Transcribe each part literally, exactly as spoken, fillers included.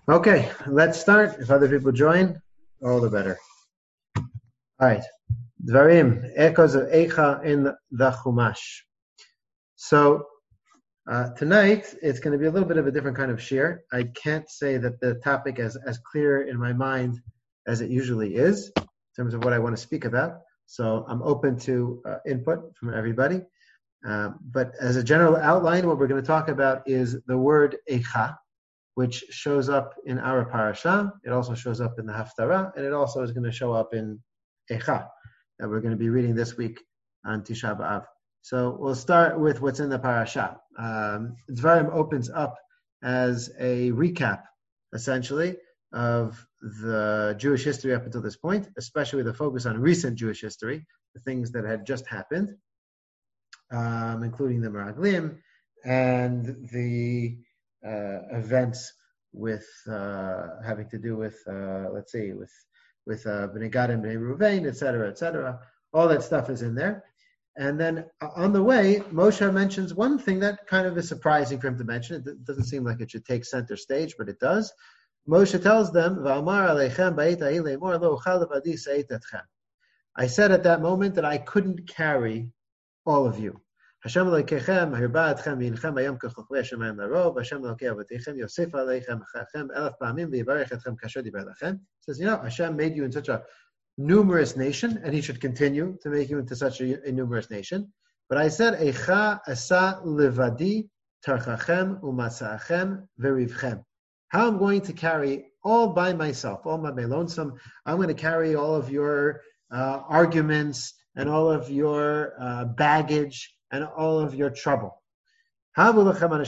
Okay, let's start. If other people join, all the better. All right. Dvarim, echoes of Eicha in the Chumash. So uh, tonight, it's going to be a little bit of a different kind of shir. I can't say that the topic is as clear in my mind as it usually is in terms of what I want to speak about. So I'm open to uh, input from everybody. Uh, but as a general outline, what we're going to talk about is the word Eicha, which shows up in our parasha. It also shows up in the Haftarah, and it also is going to show up in Eicha, that we're going to be reading this week on Tisha B'Av. So we'll start with what's in the parasha. Um, Dvarim opens up as a recap, essentially, of the Jewish history up until this point, especially with a focus on recent Jewish history, the things that had just happened, um, including the Meraglim and the uh, events with uh, having to do with, uh, let's see, with with uh, Bnei Gad and Bnei Ruvain, et cetera, et cetera. All that stuff is in there. And then uh, on the way, Moshe mentions one thing that kind of is surprising for him to mention. It doesn't seem like it should take center stage, but it does. Moshe tells them, "Va'amar aleichem ba'it ha'hi le'emor lo uchal levadi sa'it etchem." I said at that moment that I couldn't carry all of you. Hashem Elokeichem hirba etchem v'yinchem hayom kechokvei hashemayim larov. Hashem Elokei avotechem yosef aleichem achachem elaf pa'amim v'yivarech etchem kasher diber lachem. Says, you know, Hashem made you in such a numerous nation, and He should continue to make you into such a, a numerous nation. But I said, Eicha asa levadi tarchachem umatza'achem v'rivchem. How I'm going to carry all by myself, all by my lonesome. I'm going to carry all of your uh, arguments and all of your uh, baggage and all of your trouble. I have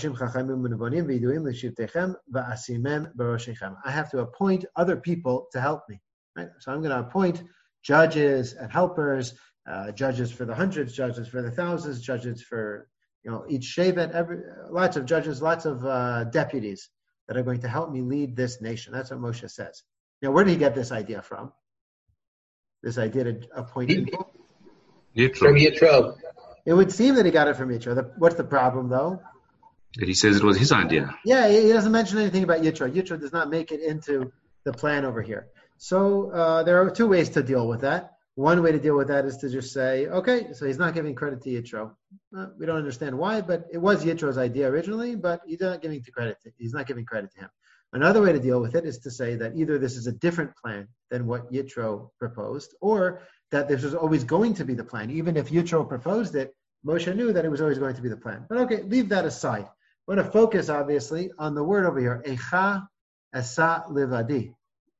to appoint other people to help me. Right? So I'm going to appoint judges and helpers, uh, judges for the hundreds, judges for the thousands, judges for you know each shevet, every lots of judges, lots of uh, deputies that are going to help me lead this nation. That's what Moshe says. Now, where did he get this idea from? This idea to appoint people? Yitro. From Yitro. It would seem that he got it from Yitro. The, what's the problem, though? That he says it was his idea. Yeah, he, he doesn't mention anything about Yitro. Yitro does not make it into the plan over here. So uh, there are two ways to deal with that. One way to deal with that is to just say, okay, so he's not giving credit to Yitro. Uh, we don't understand why, but it was Yitro's idea originally, but he's not giving to credit. To, he's not giving credit to him. Another way to deal with it is to say that either this is a different plan than what Yitro proposed, or that this was always going to be the plan. Even if Yitro proposed it, Moshe knew that it was always going to be the plan. But okay, leave that aside. I want to focus, obviously, on the word over here, Eicha asa levadi.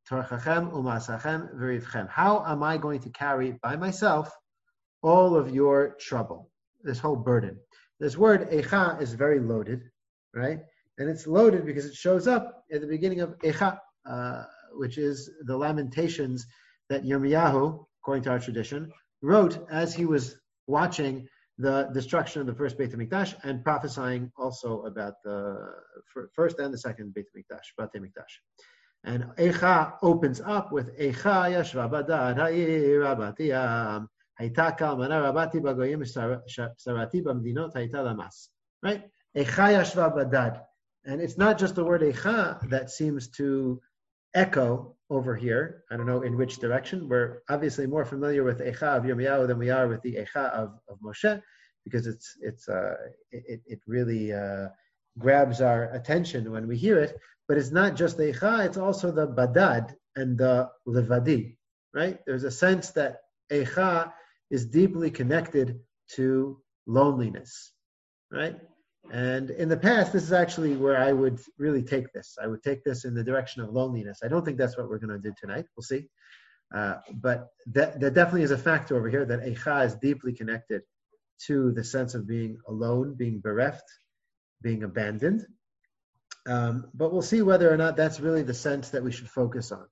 How am I going to carry by myself all of your trouble, this whole burden? This word Eicha is very loaded, right? And it's loaded because it shows up at the beginning of Eicha, uh, which is the lamentations that Yirmiyahu, according to our tradition, wrote as he was watching the destruction of the first Beit HaMikdash and prophesying also about the first and the second Beit HaMikdash, Batei Mikdash. And Eicha opens up with Eicha yashva badad ha'ir rabatiyam hayta kalmana rabati bagoyim sarati b'mdinot hayta lamas. Right? Eicha yashva badad. And it's not just the word Eicha that seems to echo over here. I don't know in which direction. We're obviously more familiar with Eicha of Yirmiyahu than we are with the Eicha of, of Moshe, because it's it's uh, it, it really uh, grabs our attention when we hear it. But it's not just the Eicha, it's also the Badad and the Levadi, right? There's a sense that Eicha is deeply connected to loneliness, right? And in the past, this is actually where I would really take this. I would take this in the direction of loneliness. I don't think that's what we're going to do tonight. We'll see. Uh, but that, that definitely is a factor over here, that Eicha is deeply connected to the sense of being alone, being bereft, being abandoned. Um, but we'll see whether or not that's really the sense that we should focus on.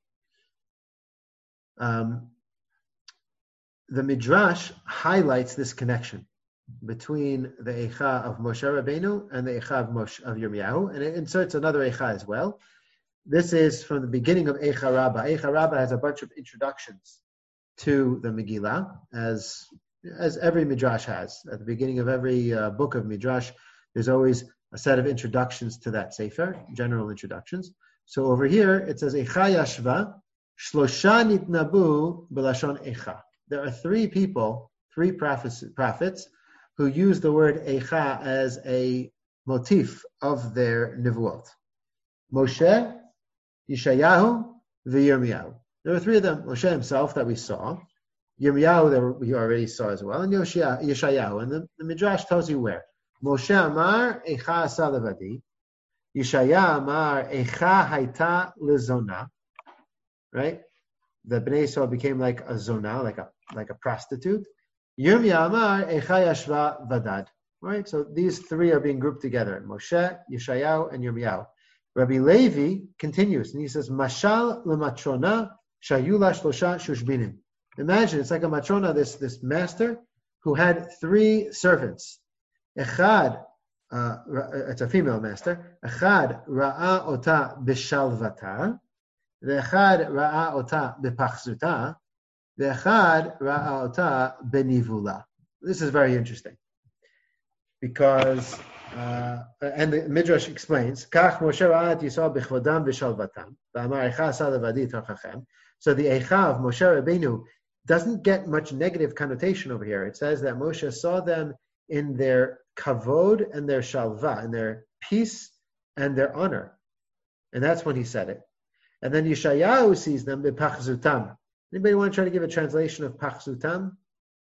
Um, the Midrash highlights this connection between the Eicha of Moshe Rabbeinu and the Eicha of Moshe of Yirmiyahu, and it inserts another Eicha as well. This is from the beginning of Eicha Rabbah. Eicha Rabbah has a bunch of introductions to the Megillah, as as every Midrash has. At the beginning of every uh, book of Midrash, there's always a set of introductions to that Sefer, general introductions. So over here, it says, Eicha yashva, shlosha nitnabu b'lashon eicha. There are three people, three prophets, prophets who use the word eicha as a motif of their nivuot. Moshe, Yeshayahu, Yirmiyahu. There were three of them. Moshe himself that we saw, Yirmiyahu that we already saw as well, and Yeshayahu. And the, the Midrash tells you where. Moshe Amar Eicha Asa Levadi. Yeshaya Amar Eicha Haita Lezona. Right? The Bnei Yisrael became like a zona, like a like a prostitute. Yirmiyahu Amar Eicha Yashva Vadad. Right? So these three are being grouped together. Moshe, Yeshayahu, and Yirmiyahu. Rabbi Levi continues, and he says, Mashal lematrona shayula shlosha shushbinim. Imagine, it's like a matrona, this, this master, who had three servants. Echad, uh, it's a female master. Echad ra'a ota b'shalvata, ve'echad ra'a ota b'pachzuta, ve'echad ra'a ota b'nivula. This is very interesting, because Uh, and the Midrash explains, Kach Moshe Ra'at Yisrael b'chvodam v'shalvatam, v'amar Eicha asa levadi torchachem. So the Eicha of Moshe Rabbeinu doesn't get much negative connotation over here. It says that Moshe saw them in their kavod and their shalva, in their peace and their honor. And that's when he said it. And then Yeshayahu sees them b'pachzutam. Anybody want to try to give a translation of pachzutam?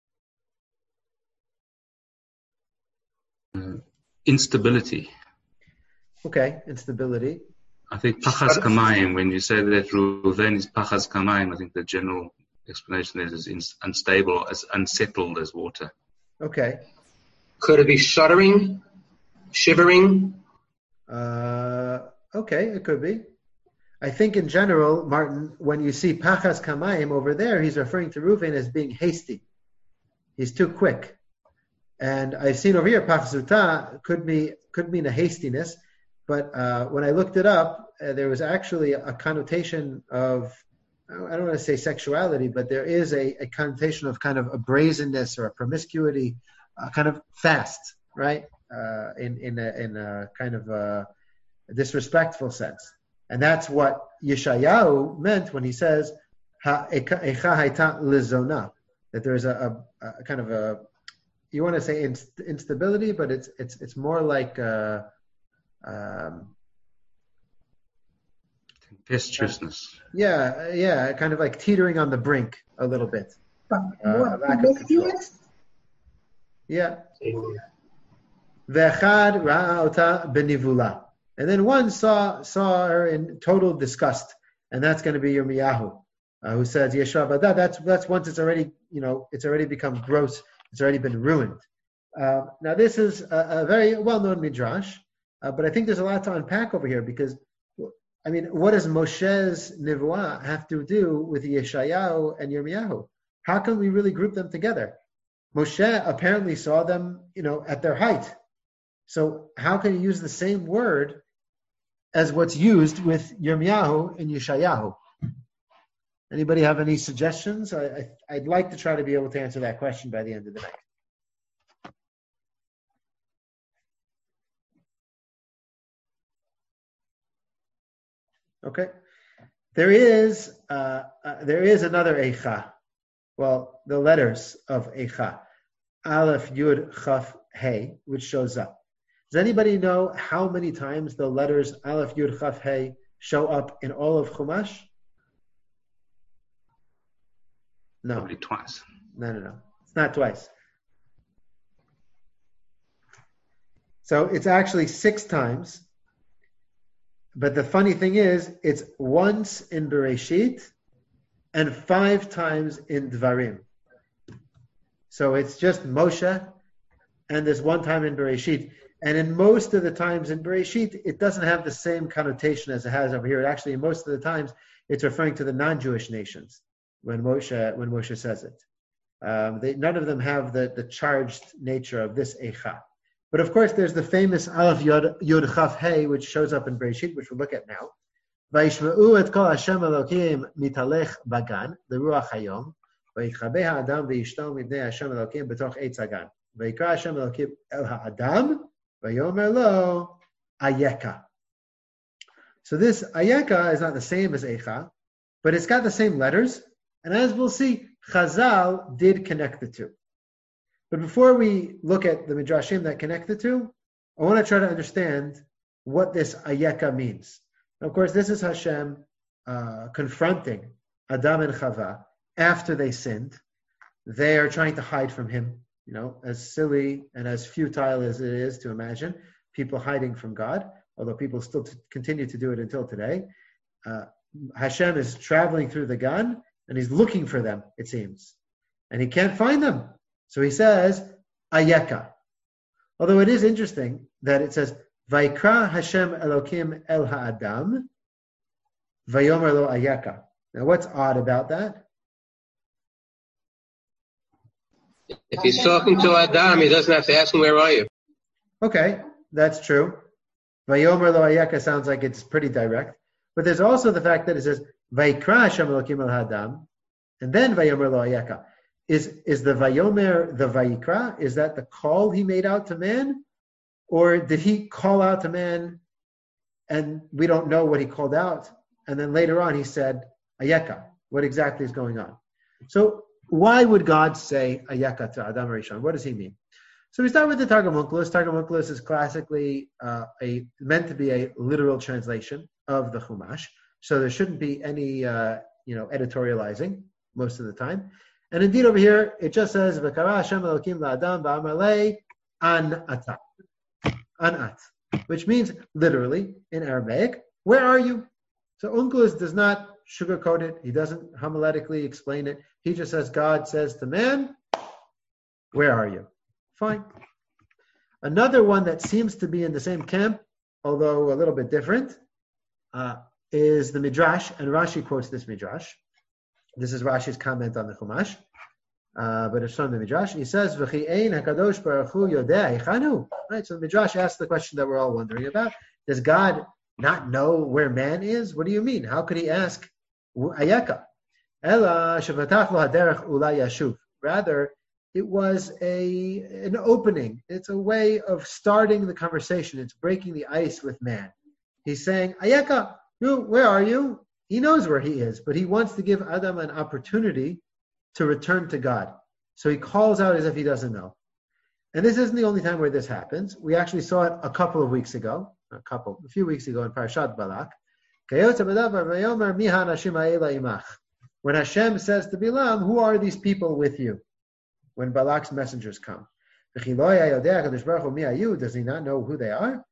Mm. Instability. Okay, instability. I think pachas kamayim, when you say that Reuven is pachas kamayim, I think the general explanation is, is unstable, as unsettled as water. Okay. Could it be shuddering, shivering? Uh, okay, it could be. I think in general, Martin, when you see pachas kamayim over there, he's referring to Reuven as being hasty. He's too quick. And I've seen over here, pachzuta could be could mean a hastiness, but uh, when I looked it up, uh, there was actually a connotation of, I don't want to say sexuality, but there is a, a connotation of kind of a brazenness or a promiscuity, uh, kind of fast, right? Uh, in in a, in a kind of a disrespectful sense, and that's what Yeshayahu meant when he says "Eicha haita lezona," that there's a, a, a kind of a, you want to say inst- instability, but it's it's it's more like uh, um, tempestuousness. Yeah, yeah, kind of like teetering on the brink a little bit. But Uh, what, lack of control. Yeah. Ve'echad ra'a ota benivula, and then one saw saw her in total disgust, and that's going to be Yirmiyahu, uh, who says Yeshua Vada. That's that's once it's already you know it's already become gross. It's already been ruined. Uh, now, this is a, a very well-known midrash, uh, but I think there's a lot to unpack over here because, I mean, what does Moshe's nivuah have to do with Yeshayahu and Yirmiyahu? How can we really group them together? Moshe apparently saw them, you know, at their height. So how can you use the same word as what's used with Yirmiyahu and Yeshayahu? Anybody have any suggestions? I, I, I'd like to try to be able to answer that question by the end of the night. Okay. There is uh, uh, there is another Eicha. Well, the letters of Eicha. Aleph, Yud, Chaf, Hey, which shows up. Does anybody know how many times the letters Aleph, Yud, Chaf, Hey show up in all of Chumash? No. Probably twice. No, no, no. It's not twice. So it's actually six times. But the funny thing is, it's once in Bereshit and five times in Dvarim. So it's just Moshe and there's one time in Bereshit. And in most of the times in Bereshit, it doesn't have the same connotation as it has over here. It actually, most of the times, it's referring to the non-Jewish nations. When Moshe when Moshe says it, um, they, none of them have the, the charged nature of this Eicha. But of course, there's the famous Aleph Yod, Yod Chaf Hey, which shows up in Bereshit, which we'll look at now. Vayishma'u et kol Hashem Elokim mitalech bagan leruach hayom vayitchabeh ha'adam v'yishto mibnei Hashem Elokim betoch eitz hagan vayikra Hashem Elokim el ha'adam vayomer lo ayeka. So this ayeka is not the same as eicha, but it's got the same letters. And as we'll see, Chazal did connect the two. But before we look at the midrashim that connect the two, I want to try to understand what this ayeka means. Now, of course, this is Hashem uh, confronting Adam and Chava after they sinned. They are trying to hide from him, you know, as silly and as futile as it is to imagine people hiding from God, although people still t- continue to do it until today. Uh, Hashem is traveling through the Gan, and he's looking for them, it seems. And he can't find them. So he says, ayeka. Although it is interesting that it says, Vaikra Hashem Elokim El Ha'adam, Vayomer Lo Ayeka. Now what's odd about that? If he's talking to Adam, he doesn't have to ask him, where are you? Okay, that's true. Vayomer Lo Ayeka sounds like it's pretty direct. But there's also the fact that it says, Vaikra Hashem Elokim El Ha'adam, and then Vayomer Lo Ayeka. Is, is the Vayomer the Vayikra? Is that the call he made out to man? Or did he call out to man and we don't know what he called out? And then later on he said, Ayeka. What exactly is going on? So why would God say Ayeka to Adam Rishon? What does he mean? So we start with the Targum Onkelos. Targum Onkelos is classically uh, a meant to be a literal translation of the Chumash. So there shouldn't be any uh, you know, editorializing most of the time. And indeed over here, it just says, V'kara Hashem Elokim la'adam v'amar lei an ata. Anat, which means literally in Aramaic, where are you? So Onkelos does not sugarcoat it. He doesn't homiletically explain it. He just says, God says to man, where are you? Fine. Another one that seems to be in the same camp, although a little bit different, uh, is the Midrash, and Rashi quotes this Midrash. This is Rashi's comment on the Chumash. Uh, but it's from the Midrash. He says, "V'chi ein hakadosh baruch hu yodei eichanu." Right. So the Midrash asks the question that we're all wondering about: does God not know where man is? What do you mean? How could he ask ayeka? Ela shevatach lo haderech ulai yashuv. Rather, it was a an opening. It's a way of starting the conversation. It's breaking the ice with man. He's saying, "Ayeka, you, where are you?" He knows where he is, but he wants to give Adam an opportunity to return to God. So he calls out as if he doesn't know. And this isn't the only time where this happens. We actually saw it a couple of weeks ago, a couple, a few weeks ago in Parashat Balak. When Hashem says to Bilam, who are these people with you? When Balak's messengers come. Does he not know who they are?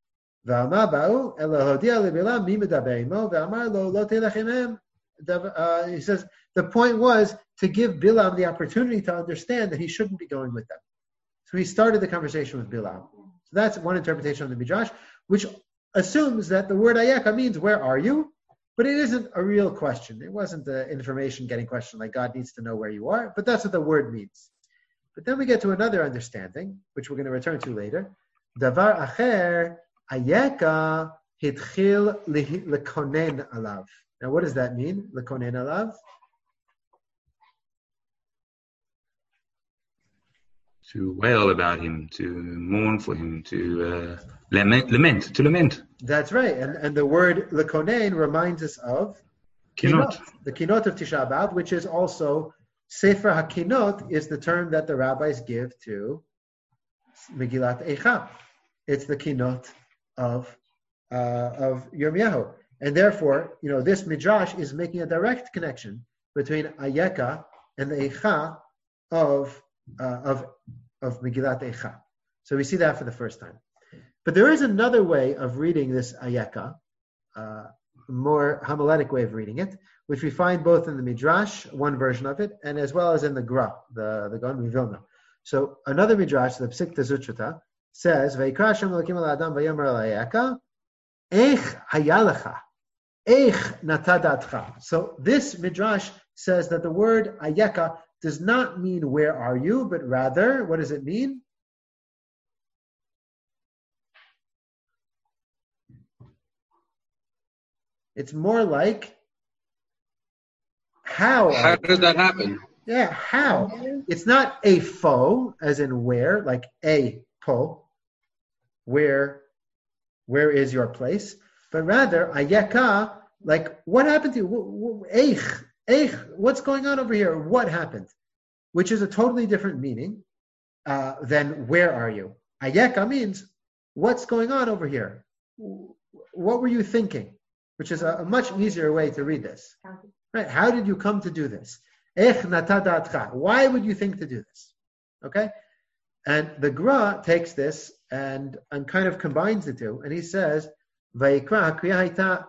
Uh, he says the point was to give Bilam the opportunity to understand that he shouldn't be going with them. So he started the conversation with Bilam. So that's one interpretation of the Midrash, which assumes that the word ayeka means where are you? But it isn't a real question. It wasn't an information getting question like God needs to know where you are, but that's what the word means. But then we get to another understanding, which we're going to return to later. Davar acher ayeka hitchil lekonen alav. Now, what does that mean? Lekonen alav? To wail about him, to mourn for him, to uh, lament, lament, to lament. That's right. And and the word lekonen reminds us of Kinot. Kinot, the Kinot of Tisha B'Av, which is also Sefer HaKinot is the term that the rabbis give to Megillat Eicha. It's the Kinot of uh, of Yirmiyahu. And therefore, you know, this Midrash is making a direct connection between Ayeka and the Eicha of uh, of of Megillat Eicha. So we see that for the first time. But there is another way of reading this Ayeka, uh, more homiletic way of reading it, which we find both in the Midrash, one version of it, and as well as in the Gra, the, the Gaon Vilna. So another Midrash, the Psikta Zutrata, says, Vayikra Hashem Elokim al Adam vayomer al Ayeka, Eich hayalecha, Eich natadatcha. So this Midrash says that the word Ayeka does not mean where are you, but rather, what does it mean? It's more like how. How did that happen? Yeah, how. It's not a foe, as in where, like a po, where, where is your place? but rather ayeka, like what happened to you? Eich, eich, what's going on over here? What happened? Which is a totally different meaning uh, than where are you? Ayeka means what's going on over here? What were you thinking? Which is a, a much easier way to read this. Right? How did you come to do this? Eich natadatcha. Why would you think to do this? Okay? And the Gra takes this and, and kind of combines the two, and he says, Vayikra kriya haita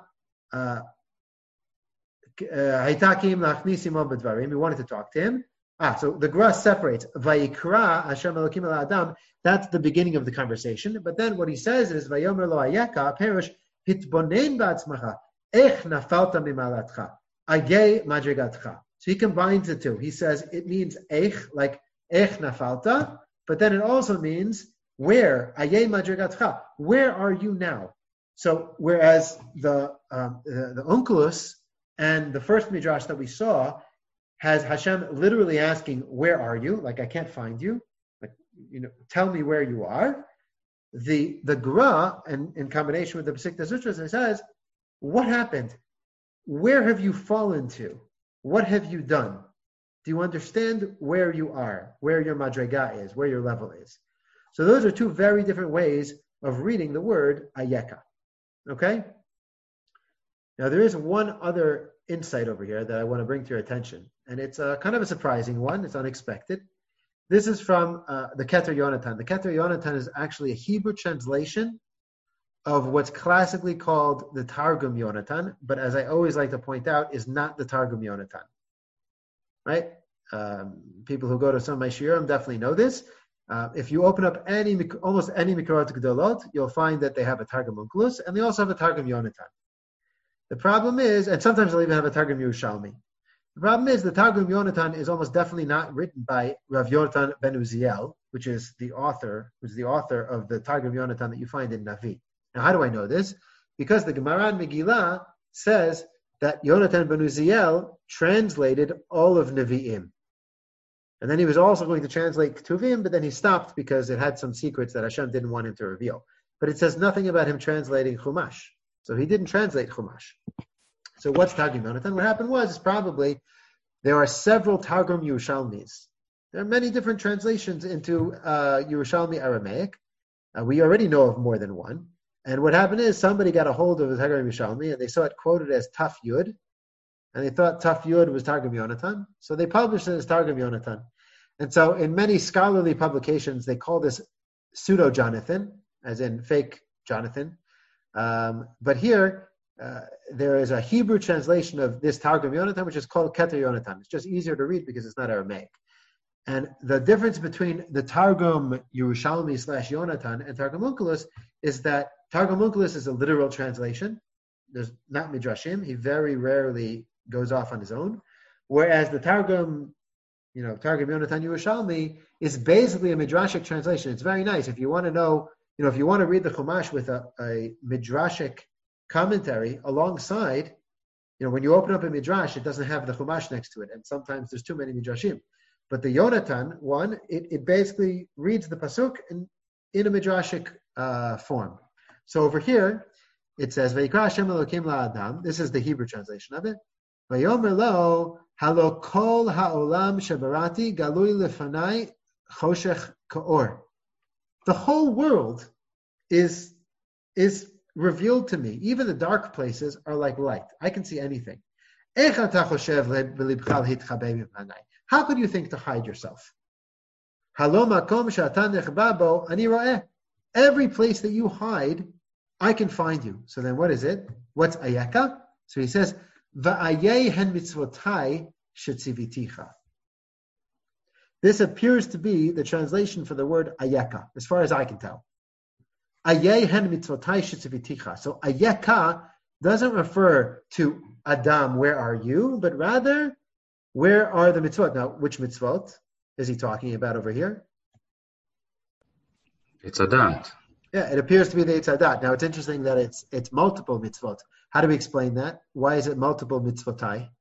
haitakim lachnisim b'dvarim. He wanted to talk to him. Ah, so the Gra separates Vayikra Hashem Elokim el Adam. That's the beginning of the conversation. But then what he says is Vayomer lo ayeka perush hitbonen ba'atzmacha ech nafalta mimalatcha agei madrigatcha. So he combines the two. He says it means ech, like ech nafalta, but then it also means where, ayei madrigatcha, where are you now? So whereas the um, the, the Onkelos and the first midrash that we saw has Hashem literally asking, where are you? Like, I can't find you. Like, you know, tell me where you are. The the Gra, and in combination with the Pesikta Sutras, it says, what happened? Where have you fallen to? What have you done? Do you understand where you are, where your madrega is, where your level is? So those are two very different ways of reading the word ayeka. Okay? Now there is one other insight over here that I want to bring to your attention, and it's a, kind of a surprising one. It's unexpected. This is from uh, the Keter Yonatan. The Keter Yonatan is actually a Hebrew translation of what's classically called the Targum Yonatan, but as I always like to point out, is not the Targum Yonatan. Right? Um, people who go to some of my shiurim definitely know this. Uh, if you open up any, almost any Mikrot Gedolot, you'll find that they have a Targum Onkelos, and they also have a Targum Yonatan. The problem is, and sometimes they'll even have a Targum Yerushalmi. The problem is the Targum Yonatan is almost definitely not written by Rav Yonatan ben Uziel, which is the author, who's the author of the Targum Yonatan that you find in Navi. Now, how do I know this? Because the Gemara in Megillah says that Yonatan ben Uziel translated all of Nevi'im. And then he was also going to translate Ketuvim, but then he stopped because it had some secrets that Hashem didn't want him to reveal. But it says nothing about him translating Chumash. So he didn't translate Chumash. So what's Targum Yonatan? What happened was, is probably there are several Targum Yerushalmis. There are many different translations into uh, Yerushalmi Aramaic. Uh, we already know of more than one. And what happened is somebody got a hold of the Targum Yerushalmi and they saw it quoted as Taf Yud. And they thought Taf Yud was Targum Yonatan. So they published it as Targum Yonatan. And so in many scholarly publications, they call this pseudo-Jonathan, as in fake Jonathan. Um, but here, uh, there is a Hebrew translation of this Targum Yonatan, which is called Keter Yonatan. It's just easier to read because it's not Aramaic. And the difference between the Targum Yerushalmi slash Yonatan and Targum Onkelos is that Targum Onkelos is a literal translation. There's not Midrashim. He very rarely goes off on his own. Whereas the Targum, you know, Targum Yonatan Yerushalmi is basically a Midrashic translation. It's very nice. If you want to know, you know, if you want to read the Chumash with a, a Midrashic commentary alongside, you know, when you open up a Midrash, it doesn't have the Chumash next to it. And sometimes there's too many Midrashim. But the Yonatan one, it, it basically reads the Pasuk in, in a Midrashic uh, form. So over here, it says, Vayikra Hashem Elokim la'adam. This is the Hebrew translation of it. Vayomer lo, halo kol ha'olam shebarati galui lefanai choshech ka'or. The whole world is, is revealed to me. Even the dark places are like light. I can see anything. How could you think to hide yourself? Every place that you hide, I can find you. So then what is it? What's ayeka? So he says, Va'ayeh hen mitzvotai shetziviticha. This appears to be the translation for the word ayeka, as far as I can tell. Ayeh hen mitzvotai shetziviticha. So ayeka doesn't refer to Adam, where are you? But rather, where are the mitzvot? Now, which mitzvot is he talking about over here? It's Adat. Yeah, it appears to be the Eitz Adat. Now, it's interesting that it's it's multiple mitzvot. How do we explain that? Why is it multiple mitzvotai?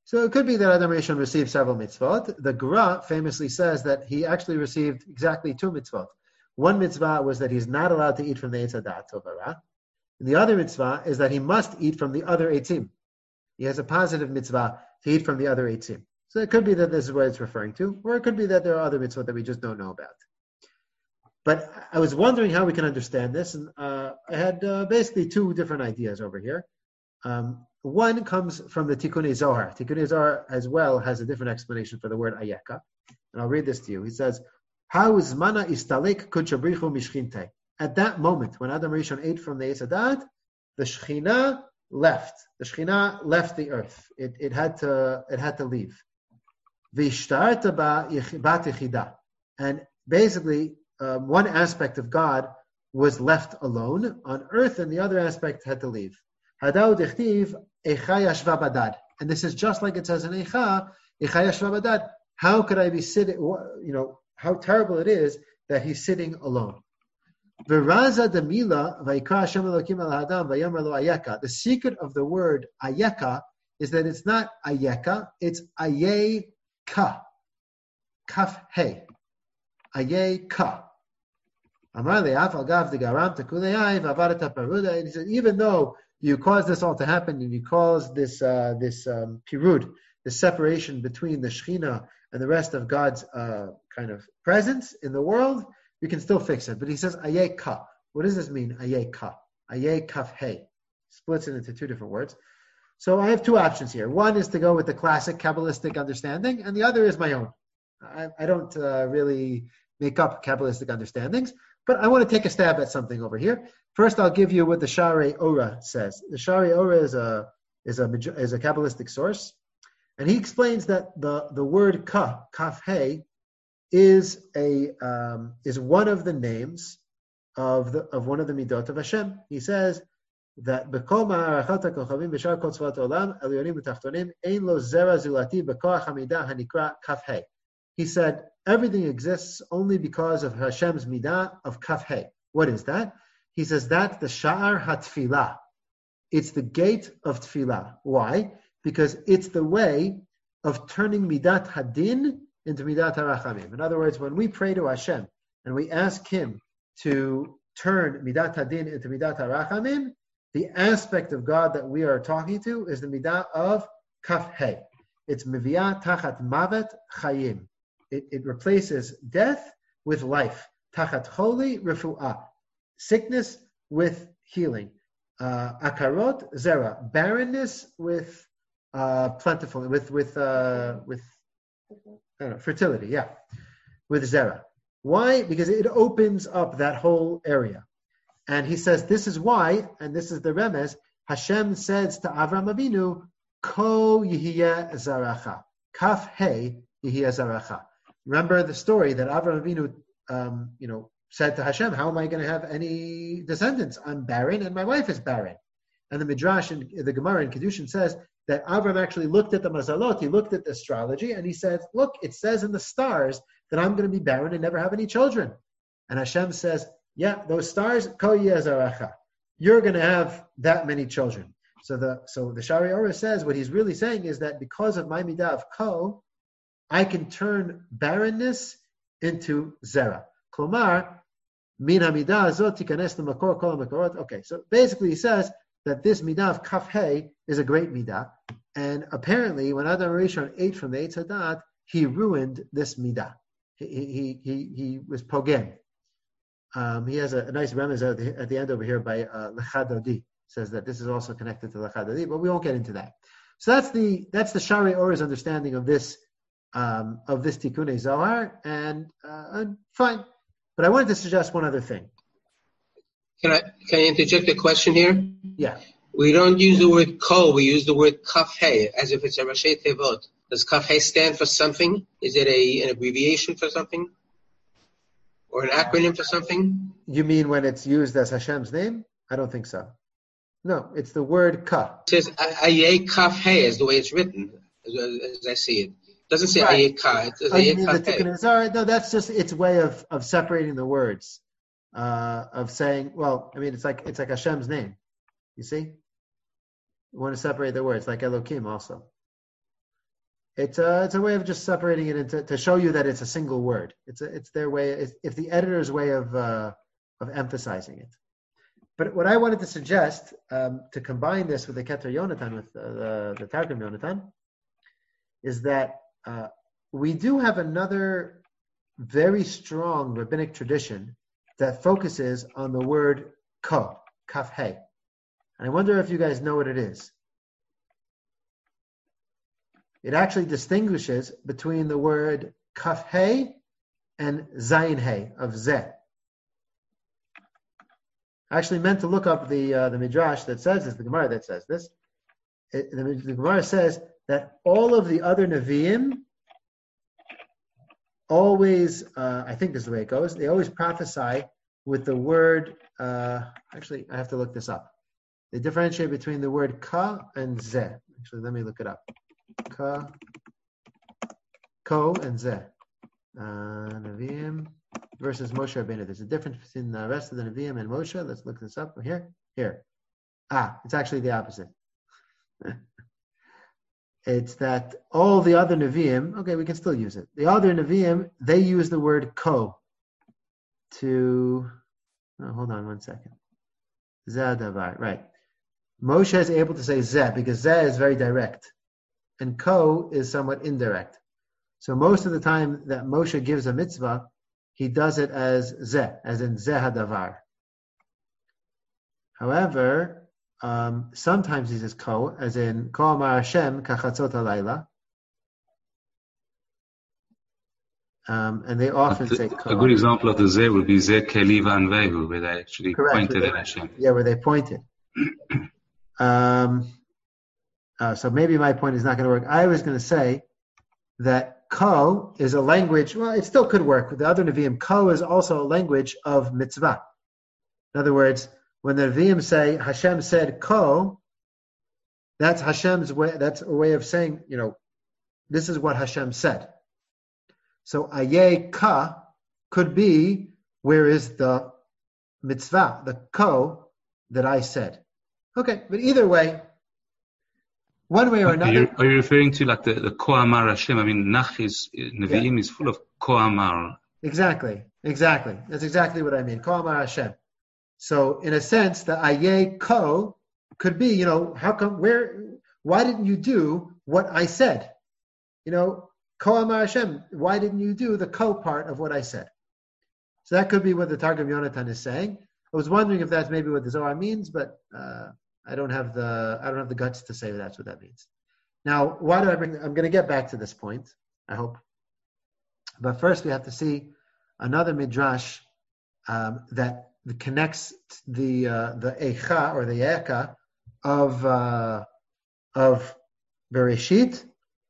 So it could be that Adam Rishon received several mitzvot. The Gra famously says that he actually received exactly two mitzvot. One mitzvah was that he's not allowed to eat from the Eitz Hadat Tov Hara. And the other mitzvah is that he must eat from the other eitzim. He has a positive mitzvah to eat from the other eitzim. So it could be that this is what it's referring to, or it could be that there are other mitzvot that we just don't know about. But I was wondering how we can understand this, and uh, I had uh, basically two different ideas over here. Um, one comes from the Tikkunei Zohar. Tikkunei Zohar as well has a different explanation for the word ayeka, and I'll read this to you. He says, "How zmana istalek kuchabrichu mishchinte." At that moment, when Adam Rishon ate from the Eitz Hadat, the Shekhinah left. The Shekhinah left the earth. It, it had to it had to leave. V'ishtarta bat yechida, and basically um, one aspect of God was left alone on earth, and the other aspect had to leave. Hadau dechtiv echa yashva badad, and this is just like it says in Echa, echa yashva badad. How could I be sitting? You know how terrible it is that he's sitting alone. V'raza demila vayikra Hashem Elokim el Adam vayomer lo ayeka. The secret of the word ayeka is that it's not ayeka, it's ayeka, kaf hey, ayeka. Amar le'af al gav de garam tekulei v'avarat paruda. And he said, even though you caused this all to happen, and you caused this uh, this um, pirud, the separation between the Shekhinah and the rest of God's uh, kind of presence in the world, we can still fix it. But he says, ayeka. What does this mean, ayeka? Ayek kaf hey. Splits it into two different words. So I have two options here. One is to go with the classic Kabbalistic understanding, and the other is my own. I, I don't uh, really make up Kabbalistic understandings, but I want to take a stab at something over here. First, I'll give you what the Sharei Ora says. The Sharei Ora is a is a is a Kabbalistic source, and he explains that the, the word ka, kaf hey, is a um, is one of the names of the of one of the midot of Hashem. He says that b'kol ma'arachat ha'kochavim b'shar kol tzvat olam elyonim v'tachtonim ein lo zera zulati b'koach hamidah hanikra kaf hey. He said everything exists only because of Hashem's midah of kaf hey. What is that? He says that's the sha'ar hatfilah. It's the gate of tfilah. Why? Because it's the way of turning midat hadin into midat harachamim. In other words, when we pray to Hashem and we ask Him to turn midat hadin into midat harachamim, the aspect of God that we are talking to is the midah of kaf hey. It's miviyah tachat mavet chayim. It, it replaces death with life. Tachat choli refu'ah. Sickness with healing. Uh, akarot zera. Barrenness with uh, plentiful, with with uh, with I don't know, fertility. Yeah, with zera. Why? Because it opens up that whole area. And he says this is why, and this is the remez. Hashem says to Avram Avinu, "Ko yihiyeh zaracha." Kaf hey yihiyeh zaracha. Remember the story that Avram Avinu, um, you know, said to Hashem, how am I going to have any descendants? I'm barren and my wife is barren. And the Midrash and the Gemara in Kedushin says that Avram actually looked at the Mazalot, he looked at the astrology, and he said, look, it says in the stars that I'm going to be barren and never have any children. And Hashem says, yeah, those stars, ko yezaracha. You're going to have that many children. So the so the Sharei Ora says what he's really saying is that because of my midah of ko, I can turn barrenness into zera. Klomar, min hamidah azot tikanes lemakor kol hamakorot. Okay, so basically he says that this midah of kaf hey is a great midah, and apparently when Adam Rishon ate from the Eitz Hadat, he ruined this midah. He he he he was pogem. Um, he has a, a nice remez at the, at the end over here by uh, Lecha Dodi. Says that this is also connected to Lecha Dodi, but we won't get into that. So that's the that's the Sharei Ora's understanding of this um, of this Tikkunei Zohar, and, uh, and fine. But I wanted to suggest one other thing. Can I can I interject a question here? Yeah. We don't use the word kol, we use the word kaf hey, as if it's a Rashi Tevot. Does kaf hey stand for something? Is it a an abbreviation for something? Or an acronym for something? You mean when it's used as Hashem's name? I don't think so. No, it's the word ka. It says ayek kaf hey is the way it's written, as, as I see it. It doesn't say Right. ayek ka, it says Oh, you ayek mean kaf the hey. Tikkunei Zohar? No, that's just its way of, of separating the words. Uh, of saying, well, I mean, it's like it's like Hashem's name. You see? You want to separate the words, like Elokim also. It's a it's a way of just separating it into to show you that it's a single word. It's a, it's their way. It's, it's the editor's way of uh, of emphasizing it. But what I wanted to suggest um, to combine this with the Keter Yonatan, with uh, the the Targum Yonatan, is that uh, we do have another very strong rabbinic tradition that focuses on the word ko, kaf he. And I wonder if you guys know what it is. It actually distinguishes between the word kaf he and zayin he of zeh. I actually meant to look up the uh, the midrash that says this, the Gemara that says this. It, the, the Gemara says that all of the other Nevi'im always, uh, I think this is the way it goes, they always prophesy with the word, uh, actually I have to look this up. They differentiate between the word ka and zeh. Actually, let me look it up. Ka, ko and zeh. Uh, Nevi'im versus Moshe Rabbeinu. There's a difference between the rest of the Nevi'im and Moshe. Let's look this up here. Here. Ah, it's actually the opposite. It's that all the other Nevi'im, okay, we can still use it. The other Nevi'im, they use the word ko to, oh, hold on one second. Zeh davar, right. Moshe is able to say zeh because zeh is very direct and ko is somewhat indirect. So most of the time that Moshe gives a mitzvah, he does it as zeh, as in zeh hadavar. However, um, sometimes he says ko, as in ko amar Hashem kachatzot halayla. Um, and they often the, say ko. A good example of the zeh would be zeh keli v'anvehu, where they actually Correct, pointed they, at Hashem. Yeah, where they pointed. um, uh, so maybe my point is not going to work. I was going to say that ko is a language, well, it still could work with the other Nevi'im. Ko is also a language of mitzvah. In other words, when the Nevi'im say, Hashem said ko, that's Hashem's way, that's a way of saying, you know, this is what Hashem said. So ayeh ka could be, where is the mitzvah, the ko that I said. Okay, but either way, one way or another. Are you, are you referring to like the, the ko amar Hashem? I mean, Nach is, Nevi'im yeah. is full of ko amar. Exactly, exactly. That's exactly what I mean. Ko amar Hashem. So in a sense, the ayeh ko could be, you know, how come, where, why didn't you do what I said? You know, ko amar Hashem, why didn't you do the ko part of what I said? So that could be what the Targum Yonatan is saying. I was wondering if that's maybe what the Zohar means, but uh, I don't have the I don't have the guts to say that's what that means. Now, why do I bring? I'm going to get back to this point, I hope. But first, we have to see another midrash um, that connects the uh, the eicha or the eka of uh, of Bereshit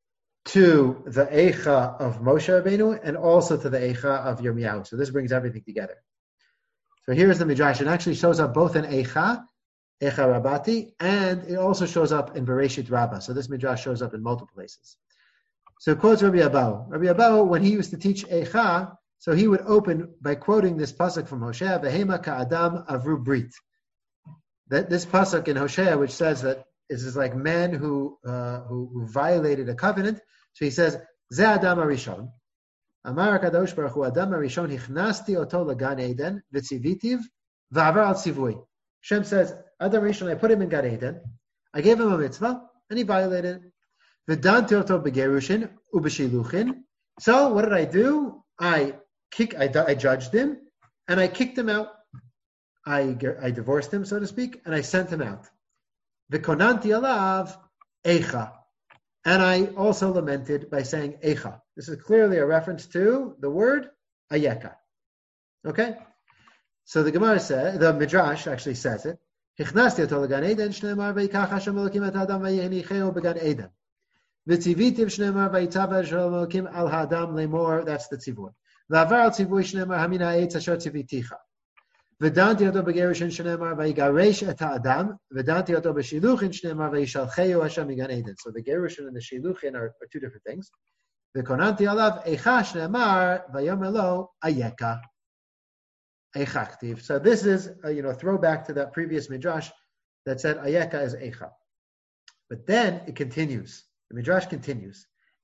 to the eicha of Moshe Rabbeinu and also to the eicha of Yirmiyahu. So this brings everything together. So here's the midrash. It actually shows up both in eicha, eicha rabati, and it also shows up in Bereshit Rabbah. So this midrash shows up in multiple places. So it quotes Rabbi Abahu. Rabbi Abahu, when he used to teach eicha, so he would open by quoting this pasuk from Hosea, Vehema ka'adam avru brit. That this pasuk in Hosea, which says that this is like man who, uh, who who violated a covenant. So he says, Ze Adam Arishon. Amar HaKadosh Baruch Hu Adam Arishon hichnasti oto lagan Eden v'tzivitiv v'avar al tzivui. Hashem says, Adam Arishon, I put him in Gan Eden, I gave him a mitzvah, and he violated it. V'danti oto begerushin ubeshiluchin. So what did I do? I kick, I, I judged him, and I kicked him out. I, I divorced him, so to speak, and I sent him out. V'konanti alav eicha. And I also lamented by saying eicha. This is clearly a reference to the word ayeka. Okay? So the Gemara says, the Midrash actually says it. Hichnasti oto legan Eden shneimar v'yikach Hashem Elokim et Adam v'yehnicheu began Eden. V'tzivitiv shneimar v'yitzav Hashem Elokim al ha'adam lemor. That's the tzivur. V'avar al tzivui shneimar hamina eitz asher tziviticha. V'danti oto begerushin shneimar v'yigaresh et ha'adam. V'danti oto b'shiluchin shneimar v'yishalcheu Hashem Gan Eden. So the gerushin and the shiluchin are, are two different things. V'konanti alav eicha shneimar v'yomer lo ayeka. Eichaktiv. So this is a, you know, throwback to that previous midrash that said ayeka is eicha. But then it continues. The midrash continues.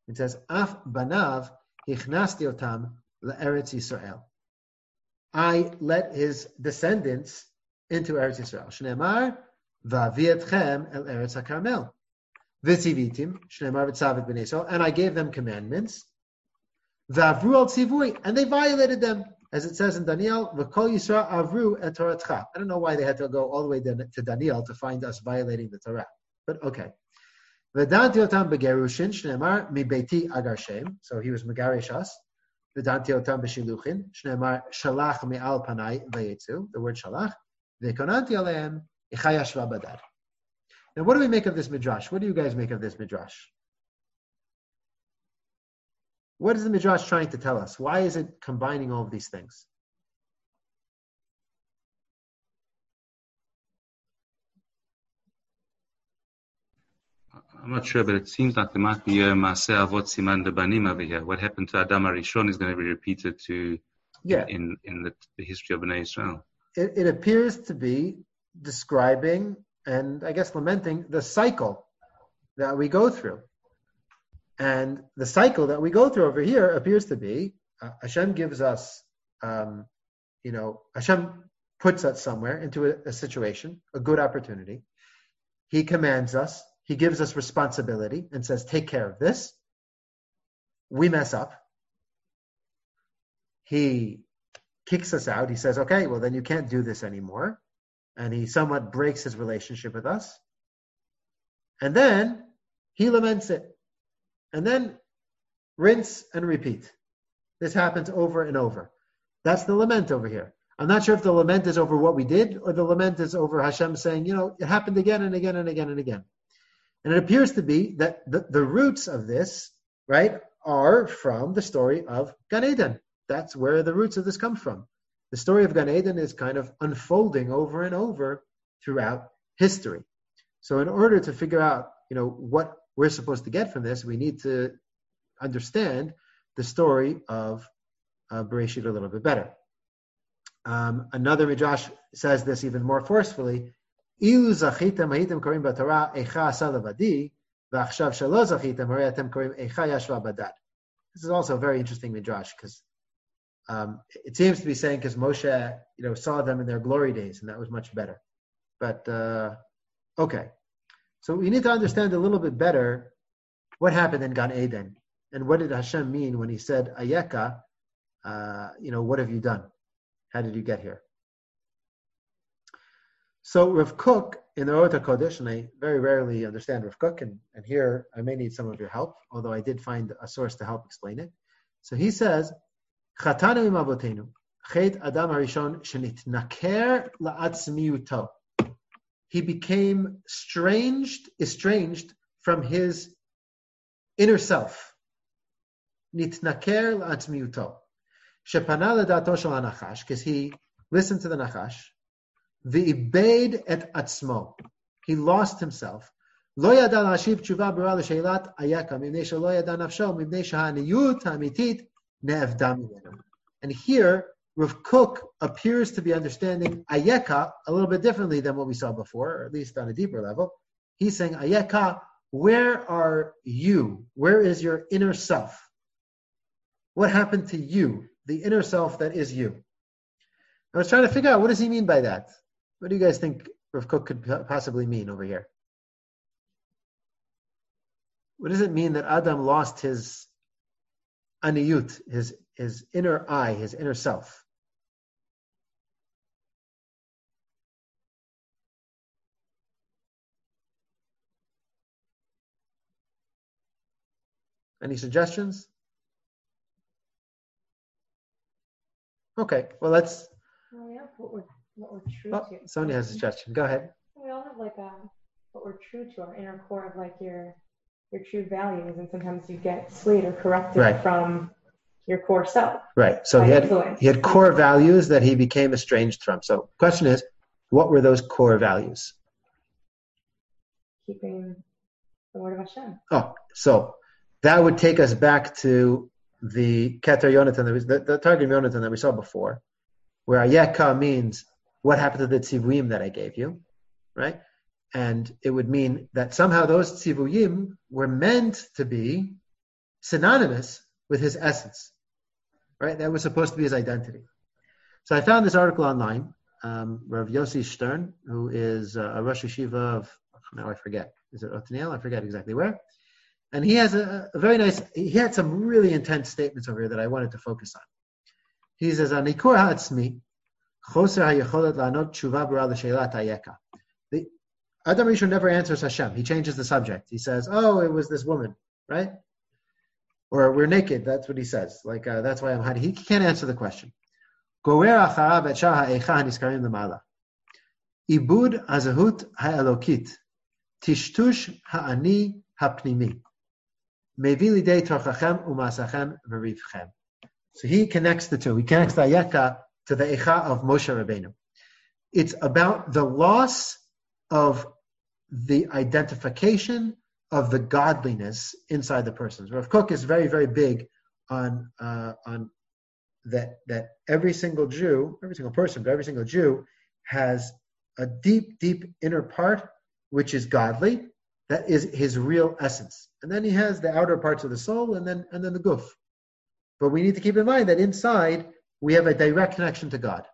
It says, Af banav hichnasti otam le'eretz Yisrael. I let his descendants into Eretz Yisrael. Shneimar va'avietchem el Eretz HaKarmel. V'tzivitim, shneimar v'tzavet b'nei Yisrael, and I gave them commandments. V'avru al tzivui, and they violated them. As it says in Daniel, V'kol Yisrael avru et Toratcha. I don't know why they had to go all the way to Daniel to find us violating the Torah. But okay. V'danti otam begerushin, shneimar mi beiti agarshem. So he was megaresh us. V'danti otam b'shiluchin, shneimar shalach me'al panai v'yetzu. The word shalach. V'konanti aleim ichai yashva badar. Now, what do we make of this midrash? What do you guys make of this midrash? What is the midrash trying to tell us? Why is it combining all of these things? I'm not sure, but it seems like there might be a Maaseh Avot Siman Debanim over here. What happened to Adam HaRishon is going to be repeated to yeah. in, in the, the history of Bnei Israel. It, it appears to be describing and I guess lamenting the cycle that we go through. And the cycle that we go through over here appears to be, uh, Hashem gives us, um, you know, Hashem puts us somewhere into a, a situation, a good opportunity. He commands us, he gives us responsibility and says, take care of this. We mess up. He kicks us out. He says, okay, well then you can't do this anymore. And he somewhat breaks his relationship with us. And then he laments it. And then rinse and repeat. This happens over and over. That's the lament over here. I'm not sure if the lament is over what we did or the lament is over Hashem saying, you know, it happened again and again and again and again. And it appears to be that the, the roots of this, right, are from the story of Gan Eden. That's where the roots of this come from. The story of Gan Eden is kind of unfolding over and over throughout history. So in order to figure out, you know, what we're supposed to get from this, we need to understand the story of uh, Bereshit a little bit better. Um, another midrash says this even more forcefully. Ilu zachitem ha'item korim b'Torah eicha asa levadi, v'achshav shelo zachitem ha'item korim eicha yashva badad. This is also a very interesting midrash because um, it seems to be saying because Moshe, you know, saw them in their glory days and that was much better. But uh, okay. So we need to understand a little bit better what happened in Gan Eden and what did Hashem mean when he said, Ayeka, uh, you know, what have you done? How did you get here? So Rav Kook in the Orot HaKodesh, and I very rarely understand Rav Kook, and, and here I may need some of your help, although I did find a source to help explain it. So he says, Chatanu im avotenu, chet Adam HaRishon shenitnaker la'atzmiyuto. He became estranged, estranged from his inner self. Nitnaker la'atzmiyuto. Shepana ledato shel hanachash, because he listened to the Nachash. V'ibed et atzmo. He lost himself. Lo yada la'ashiv tshuva b'ra l'sheilat ayaka, mipnei shelo yada nafsho, mipnei sheha'aniyut ha'amitit ne'evda mimenu. And here, Rav Kook appears to be understanding Ayeka a little bit differently than what we saw before, or at least on a deeper level. He's saying, Ayeka, where are you? Where is your inner self? What happened to you, the inner self that is you? I was trying to figure out, what does he mean by that? What do you guys think Rav Kook could possibly mean over here? What does it mean that Adam lost his aniyut, his, his inner eye, his inner self? Any suggestions? Okay, well let's. Well, we have what we're, what we're true oh, to. Sonia has a suggestion. Go ahead. We all have like a what we're true to, our inner core of like your your true values, and sometimes you get swayed or corrupted right. from your core self. Right. So he had influence. he had core values that he became estranged from. So the question is, what were those core values? Keeping the word of Hashem. Oh, so that would take us back to the Keter Yonatan, the, the Targum Yonatan that we saw before, where Ayeka means what happened to the tzivuyim that I gave you, right? And it would mean that somehow those tzivuyim were meant to be synonymous with his essence, right? That was supposed to be his identity. So I found this article online. Um, Rav Yossi Stern, who is uh, a Rosh Yeshiva of, now I forget, is it Otniel? I forget exactly where. And he has a, a very nice, he had some really intense statements over here that I wanted to focus on. He says, Anikur ha'atzmi, choser ha'yecholet la'anot tshuva b'ra l'she'elat hayeka. The Adam Rishon never answers Hashem. He changes the subject. He says, oh, it was this woman, right? Or we're naked. That's what he says. Like, uh, that's why I'm hiding. He can't answer the question. Gorer acharav et shah ha'echa haniskarim l'mala. Ibud hazahut ha'elokit. Tishtush ha'ani ha'pnimi. Mevi lidei torchachem u'masachem v'rivchem. So he connects the two. He connects the ayeka to the echa of Moshe Rabbeinu. It's about the loss of the identification of the godliness inside the person. Rav Kook is very, very big on uh, on that that every single Jew, every single person, but every single Jew has a deep, deep inner part which is godly. That is his real essence. And then he has the outer parts of the soul and then and then the guf. But we need to keep in mind that inside we have a direct connection to God.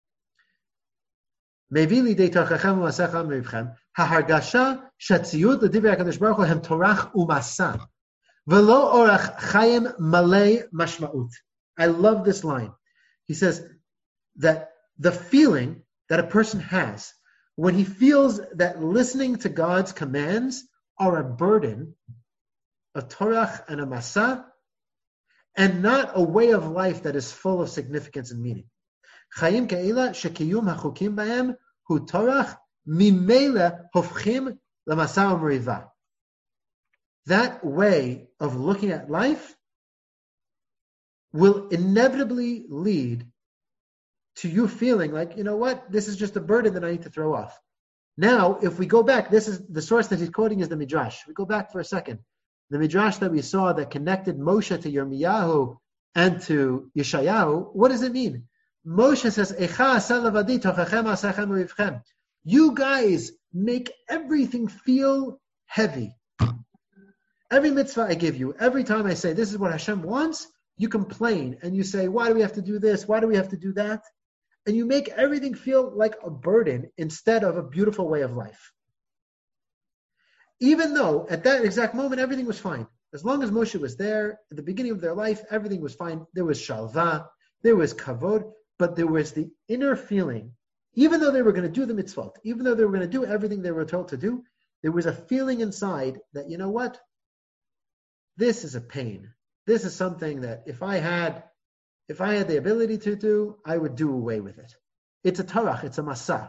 Hahargasha shatziyut l'divrei HaKadosh Baruch Hu hem torach umasa v'lo orach chayim malei mashma'ut. I love this line. He says that the feeling that a person has when he feels that listening to God's commands are a burden, a torach and a masa, and not a way of life that is full of significance and meaning. Chayim ke'ila shekiyum hachukim b'hem hu torach mimele hofchim l'masa u'meriva. That way of looking at life will inevitably lead to you feeling like, you know what, this is just a burden that I need to throw off. Now, if we go back, this is the source that he's quoting is the Midrash. We go back for a second. The Midrash that we saw that connected Moshe to Yirmiyahu and to Yeshayahu, what does it mean? Moshe says, Echa asa lavadi tochachem asachem u'rivchem. You guys make everything feel heavy. Every mitzvah I give you, every time I say this is what Hashem wants, you complain and you say, why do we have to do this? Why do we have to do that? And you make everything feel like a burden instead of a beautiful way of life. Even though at that exact moment, everything was fine. As long as Moshe was there, at the beginning of their life, everything was fine. There was shalva, there was kavod, but there was the inner feeling, even though they were going to do the mitzvot, even though they were going to do everything they were told to do, there was a feeling inside that, you know what? This is a pain. This is something that if I had, if I had the ability to do, I would do away with it. It's a tarach, it's a masa.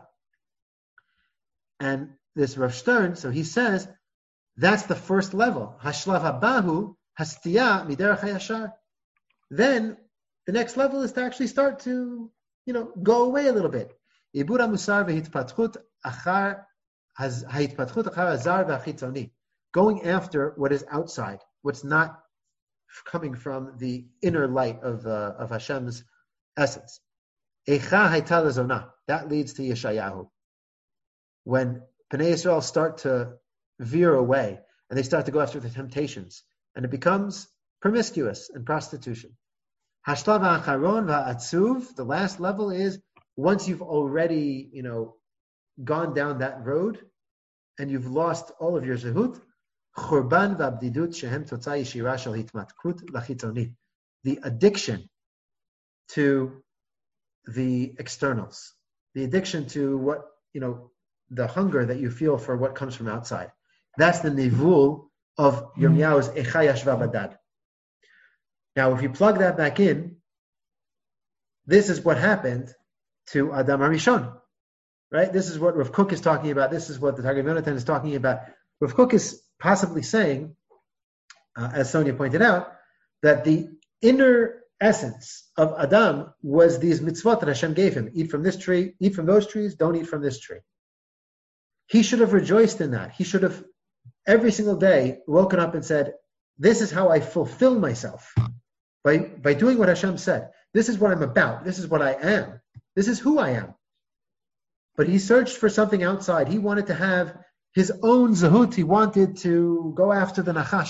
And this Rav Stern, so he says, that's the first level. Hashlav habahu hastiya miderech hayashar. Then the next level is to actually start to, you know, go away a little bit. Ibur hamusar v'hitpatchut achar ha'hitpatchut achar hazar v'achitzoni. Going after what is outside, what's not coming from the inner light of uh, of Hashem's essence. Eicha hayta lezona. That leads to Yeshayahu. When Bnei Yisrael start to veer away and they start to go after the temptations, and it becomes promiscuous and prostitution. Hashlav ha'acharon va'atzuv. The last level is once you've already, you know, gone down that road and you've lost all of your zehut. Churban v'abdidut shehem totzah yishira shel hitmatkut lachitzonit. The addiction to the externals, the addiction to what, you know, the hunger that you feel for what comes from outside. That's the nivul of Yirmiyahu's Echa Yashva Badad. Now, if you plug that back in, this is what happened to Adam HaRishon, right? This is what Rav Kook is talking about. This is what the Targum Yonatan is talking about. Rav Kook is possibly saying, uh, as Sonia pointed out, that the inner essence of Adam was these mitzvot that Hashem gave him. Eat from this tree, eat from those trees, don't eat from this tree. He should have rejoiced in that. He should have every single day woken up and said, this is how I fulfill myself. By, by doing what Hashem said. This is what I'm about. This is what I am. This is who I am. But he searched for something outside. He wanted to have his own zehut. He wanted to go after the nachash.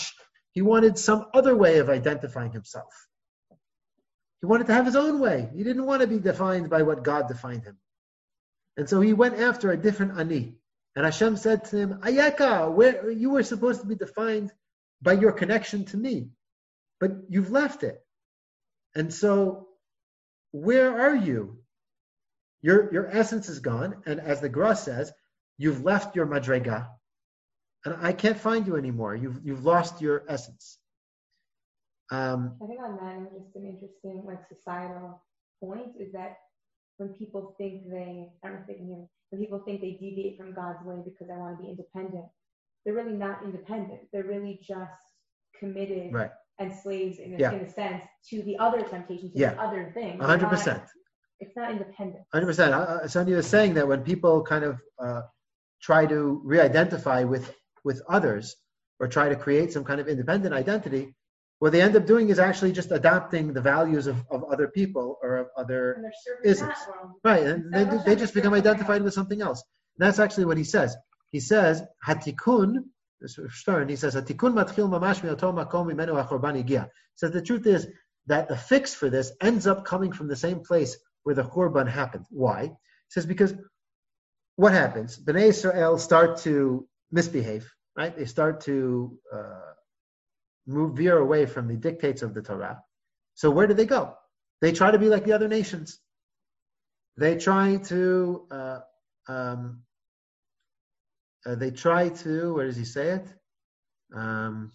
He wanted some other way of identifying himself. He wanted to have his own way. He didn't want to be defined by what God defined him. And so he went after a different ani. And Hashem said to him, Ayeka, where you were supposed to be defined by your connection to me, but you've left it. And so, where are you? Your, your essence is gone, and as the Gra says, you've left your madrega, and I can't find you anymore. You've you've lost your essence. Um, I think on that, just an interesting like societal point is that when people think they, I don't know if they can hear me, when people think they deviate from God's way because they want to be independent, they're really not independent. They're really just committed right. and slaves in a, yeah. in a sense to the other temptation, to yeah. the other thing. one hundred percent. It's not independent. one hundred percent. Uh, Sonia was saying that when people kind of uh, try to re-identify with, with others or try to create some kind of independent identity, what they end up doing is actually just adopting the values of, of other people or of other isms. Right, and they, they just become identified with something else. And that's actually what he says. He says, Hatikun, Stern, he says, Hatikun matchil mamash mi'oto makom mimenu hachorban higia. So the truth is that the fix for this ends up coming from the same place where the Churban happened. Why? He says, because what happens? Bnei Israel start to misbehave, right? They start to uh, move veer away from the dictates of the Torah. So where do they go? They try to be like the other nations. They try to, uh, um, uh, they try to, where does he say it? Um,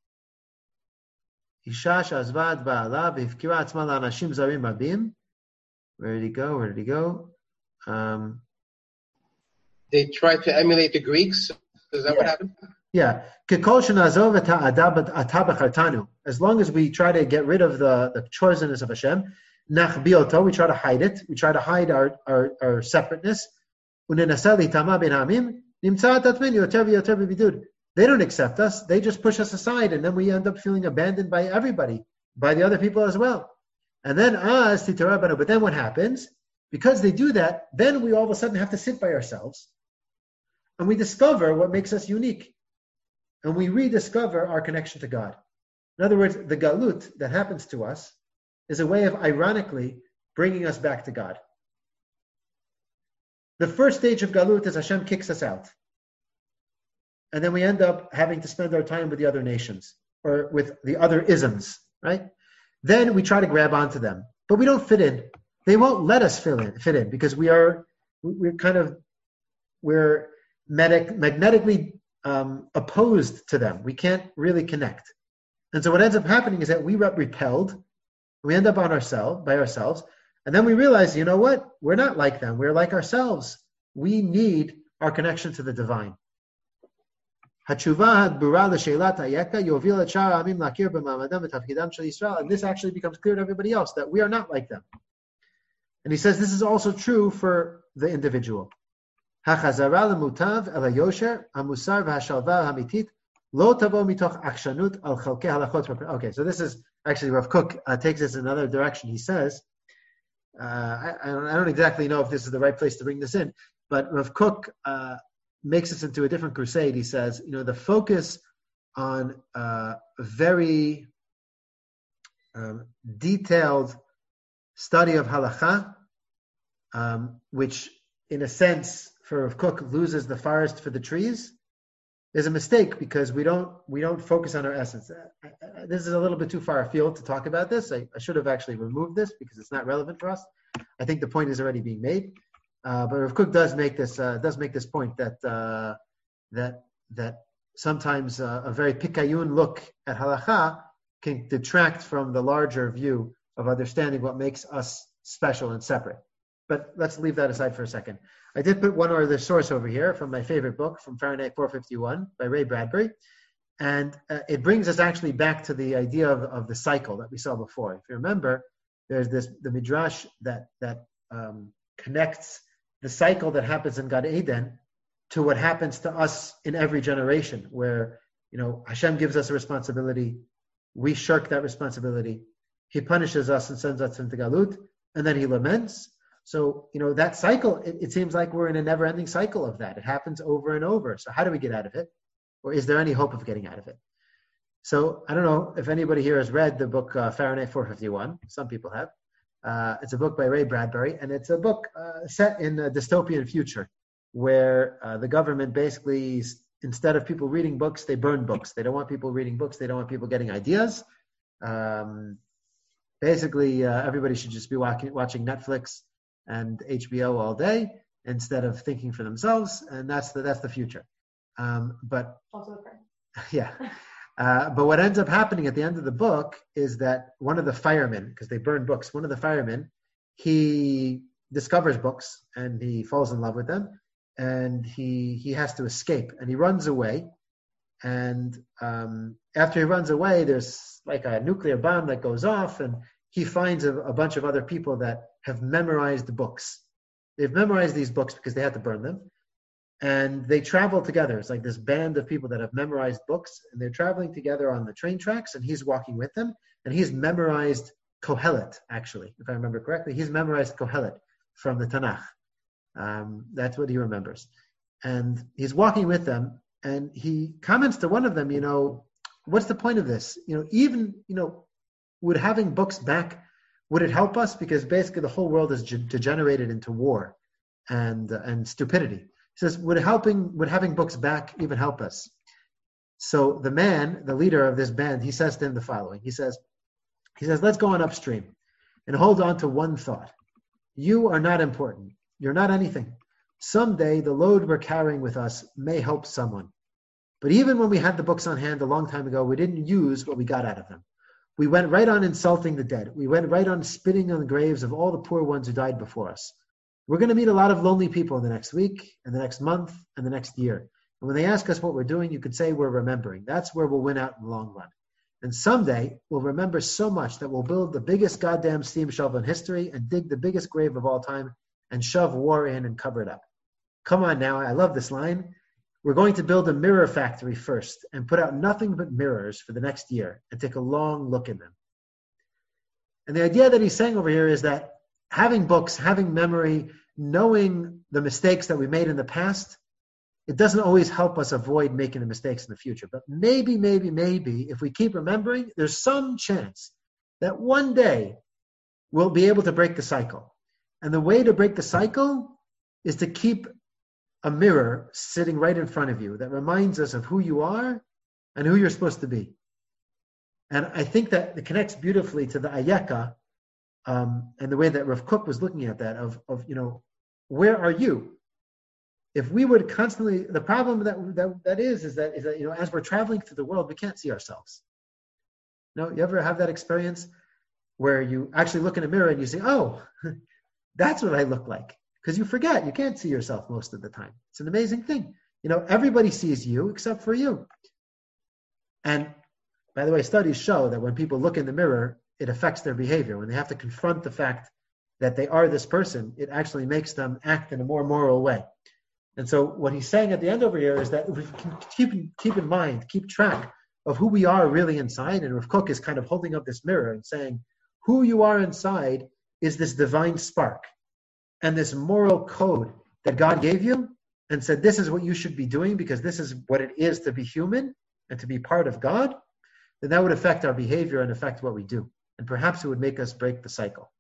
Isha shazvad ba'ala v'hifkira atzma la'anashim zarim rabim. Where did he go? Where did he go? Um, they try to emulate the Greeks. Is that yeah. what happened? Yeah. As long as we try to get rid of the, the chosenness of Hashem, we try to hide it. We try to hide our, our, our separateness. They don't accept us. They just push us aside, and then we end up feeling abandoned by everybody, by the other people as well. And then, but then what happens? Because they do that, then we all of a sudden have to sit by ourselves, and we discover what makes us unique. And we rediscover our connection to God. In other words, the galut that happens to us is a way of ironically bringing us back to God. The first stage of galut is Hashem kicks us out. And then we end up having to spend our time with the other nations or with the other isms, right? Then we try to grab onto them, but we don't fit in. They won't let us fit in, fit in because we are, we're kind of, we're medic, magnetically um, opposed to them. We can't really connect. And so what ends up happening is that we get repelled. We end up on ourselves, by ourselves. And then we realize, you know what? We're not like them. We're like ourselves. We need our connection to the divine. And this actually becomes clear to everybody else that we are not like them. And he says this is also true for the individual. Okay, so this is actually Rav Kook uh, takes this in another direction. He says, uh, I, I, don't, I don't exactly know if this is the right place to bring this in, but Rav Kook uh, makes this into a different crusade. He says, you know, the focus on uh, a very um, detailed study of halakha, um, which in a sense for Rav Kook loses the forest for the trees, is a mistake because we don't we don't focus on our essence. I, I, this is a little bit too far afield to talk about this. I, I should have actually removed this because it's not relevant for us. I think the point is already being made. Uh, but Rav Kook does make this uh, does make this point that uh, that that sometimes uh, a very pikayun look at halakha can detract from the larger view of understanding what makes us special and separate. But let's leave that aside for a second. I did put one other source over here from my favorite book, from Fahrenheit four fifty-one by Ray Bradbury. And uh, it brings us actually back to the idea of, of the cycle that we saw before. If you remember, there's this the midrash that that um, connects the cycle that happens in Gan Eden to what happens to us in every generation, where you know Hashem gives us a responsibility, we shirk that responsibility, He punishes us and sends us into Galut, and then He laments. So, you know, that cycle, it, it seems like we're in a never-ending cycle of that. It happens over and over. So how do we get out of it? Or is there any hope of getting out of it? So I don't know if anybody here has read the book uh, Fahrenheit four fifty-one. Some people have. Uh, it's a book by Ray Bradbury, and it's a book uh, set in a dystopian future where uh, the government basically, instead of people reading books, they burn books. They don't want people reading books. They don't want people getting ideas. Um, basically, uh, everybody should just be watching, watching Netflix and H B O all day instead of thinking for themselves, and that's the that's the future. Um, but Also a friend. yeah. Uh, but what ends up happening at the end of the book is that one of the firemen, because they burn books, one of the firemen, he discovers books and he falls in love with them, and he he has to escape, and he runs away. And um, after he runs away, there's like a nuclear bomb that goes off, and he finds a, a bunch of other people that have memorized books. They've memorized these books because they had to burn them. And they travel together. It's like this band of people that have memorized books, and they're traveling together on the train tracks, and he's walking with them, and he's memorized Kohelet, actually, if I remember correctly. He's memorized Kohelet from the Tanakh. Um, that's what he remembers. And he's walking with them, and he comments to one of them, you know, what's the point of this? You know, even, you know, would having books back, would it help us? Because basically the whole world is ge- degenerated into war and uh, and stupidity. He says, would helping, would having books back even help us? So the man, the leader of this band, he says to him the following. He says, he says, let's go on upstream and hold on to one thought. You are not important. You're not anything. Someday the load we're carrying with us may help someone. But even when we had the books on hand a long time ago, we didn't use what we got out of them. We went right on insulting the dead. We went right on spitting on the graves of all the poor ones who died before us. We're going to meet a lot of lonely people in the next week, and the next month, and the next year. And when they ask us what we're doing, you could say we're remembering. That's where we'll win out in the long run. And someday, we'll remember so much that we'll build the biggest goddamn steam shovel in history and dig the biggest grave of all time and shove war in and cover it up. Come on now, I love this line. We're going to build a mirror factory first and put out nothing but mirrors for the next year and take a long look in them. And the idea that he's saying over here is that having books, having memory, knowing the mistakes that we made in the past, it doesn't always help us avoid making the mistakes in the future. But maybe, maybe, maybe, if we keep remembering, there's some chance that one day we'll be able to break the cycle. And the way to break the cycle is to keep a mirror sitting right in front of you that reminds us of who you are and who you're supposed to be. And I think that it connects beautifully to the Ayeka, um, and the way that Rav Kook was looking at that of, of, you know, where are you? If we would constantly, the problem that that, that is, is that, is that, you know, as we're traveling through the world, we can't see ourselves. No, you ever have that experience where you actually look in a mirror and you say, oh, that's what I look like? Because you forget, you can't see yourself most of the time. It's an amazing thing. You know, everybody sees you except for you. And by the way, studies show that when people look in the mirror, it affects their behavior. When they have to confront the fact that they are this person, it actually makes them act in a more moral way. And so what he's saying at the end over here is that if we can keep, keep in mind, keep track of who we are really inside, and Rav Kook is kind of holding up this mirror and saying, who you are inside is this divine spark and this moral code that God gave you and said, this is what you should be doing because this is what it is to be human and to be part of God, then that would affect our behavior and affect what we do. And perhaps it would make us break the cycle.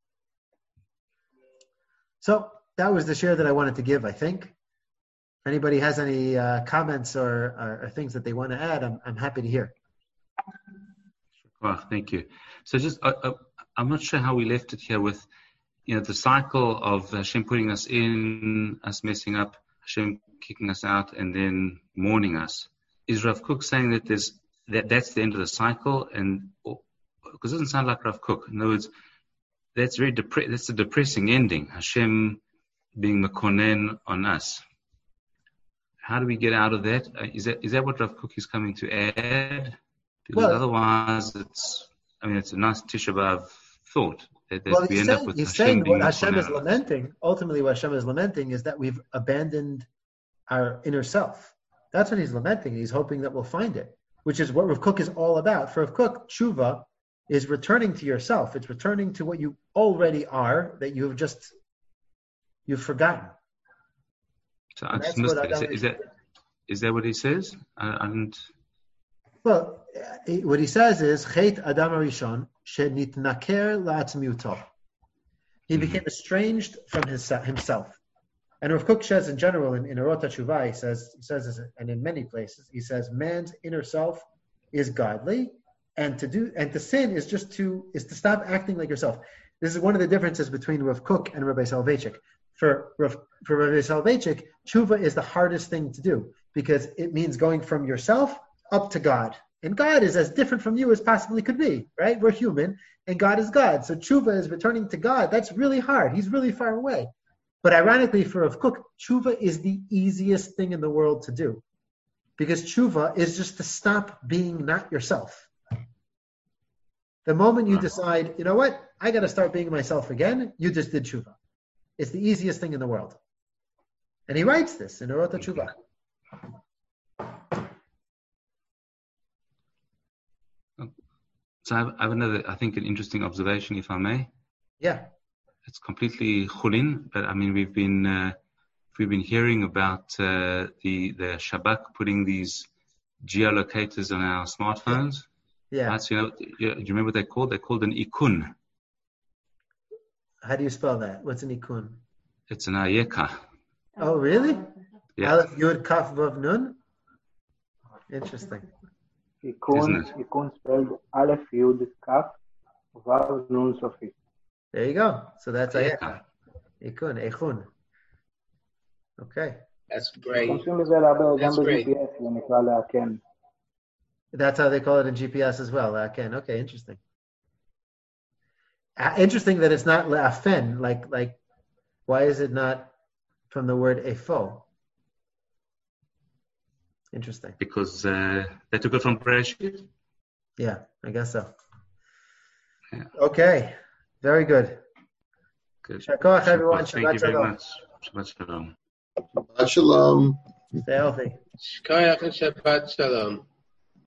So that was the share that I wanted to give, I think. If anybody has any uh, comments or, or, or things that they want to add, I'm, I'm happy to hear. Well, thank you. So just, uh, uh, I'm not sure how we left it here with, you know, the cycle of Hashem putting us in, us messing up, Hashem kicking us out, and then mourning us. Is Rav Kook saying that there's that that's the end of the cycle? And because it doesn't sound like Rav Kook. In other words, that's very depre- that's a depressing ending. Hashem being mekonen on us. How do we get out of that? Uh, is that is that what Rav Kook is coming to add? Because well, otherwise, it's I mean, it's a nice Tisha B'Av thought. That, that well, we he's end saying, up with he's Hashem saying being what Hashem is mekonen. lamenting, ultimately what Hashem is lamenting is that we've abandoned our inner self. That's what he's lamenting. He's hoping that we'll find it, which is what Rav Kook is all about. For Rav Kook, tshuva is returning to yourself. It's returning to what you already are that you've just, you've forgotten. So I just missed that. Is, that, is that is that what he says? I, I didn't. Well, he- what he says is, Chet Adam Arishon shenitnaker la'atzmiuto. He Mhm. became estranged from his, himself. And Rav Kook says in general, in, in Orot HaTshuvah, he says, he says, this, and in many places, he says, man's inner self is godly, and to do and to sin is just to is to stop acting like yourself. This is one of the differences between Rav Kook and Rabbi Soloveitchik. For Rav, for Rabbi Soloveitchik, tshuva is the hardest thing to do because it means going from yourself up to God. And God is as different from you as possibly could be, right? We're human, and God is God. So tshuva is returning to God. That's really hard. He's really far away. But ironically, for Rav Kook, tshuva is the easiest thing in the world to do. Because tshuva is just to stop being not yourself. The moment you decide, you know what, I got to start being myself again, you just did tshuva. It's the easiest thing in the world. And he writes this in Orot HaTshuvah. So I have, I have another, I think, an interesting observation, if I may. Yeah. It's completely chulin, but I mean, we've been uh, we've been hearing about uh, the the Shabak putting these geolocators on our smartphones. Yeah. Right? So, you know, you, do you remember what they're called? They're called an ikun. How do you spell that? What's an ikun? It's an ayeka. Oh, really? Yeah. Aleph Yud Kaf Vav Nun? Interesting. Ikun, ikun spelled Aleph Yud Kaf Vav Nun Sofi. There you go. So that's Ayeka. ayeka. Ikun, echun. Okay. That's great. משתמשים בזה הרבה גם That's great. ב-ג'י פי אס, זה נקרא לאכן. That's how they call it in G P S as well. Laken. Okay, interesting. Uh, interesting that it's not lafen. Like, like, why is it not from the word efo? Interesting. Because uh, they took it from Bereshit. Yeah, I guess so. Yeah. Okay, very good. Good. Shakoach, everyone. Thank Shabbat you very shalom. much. Shabbat shalom. Shabbat shalom. Stay healthy. Shkoyach and Shabbat Shalom.